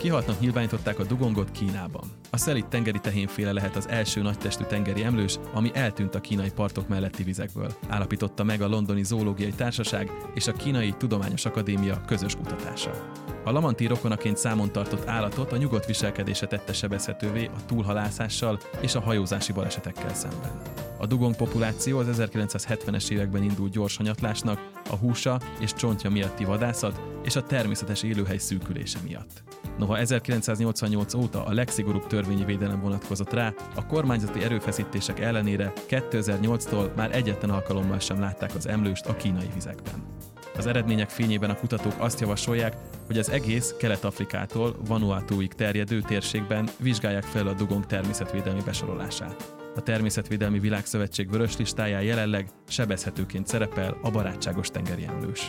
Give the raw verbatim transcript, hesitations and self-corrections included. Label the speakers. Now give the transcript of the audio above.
Speaker 1: Kihaltnak nyilvánították a dugongot Kínában. A szelíd tengeri tehénféle lehet az első nagytestű tengeri emlős, ami eltűnt a kínai partok melletti vizekből, állapította meg a Londoni Zoológiai Társaság és a Kínai Tudományos Akadémia közös kutatása. A lamanti rokonaként számon tartott állatot a nyugodt viselkedése tette sebezhetővé a túlhalászással és a hajózási balesetekkel szemben. A dugong populáció az ezerkilencszázhetvenes években indult gyors hanyatlásnak, a húsa és csontja miatti vadászat és a természetes élőhely szűkülése miatt. Noha ezerkilencszáznyolcvannyolc óta a legszigorúbb törvényi védelem vonatkozott rá, a kormányzati erőfeszítések ellenére kétezer-nyolctól már egyetlen alkalommal sem látták az emlőst a kínai vizekben. Az eredmények fényében a kutatók azt javasolják, hogy az egész Kelet-Afrikától Vanuatuig terjedő térségben vizsgálják fel a dugong természetvédelmi besorolását. A Természetvédelmi Világszövetség vörös listáján jelenleg sebezhetőként szerepel a barátságos tengeri emlős.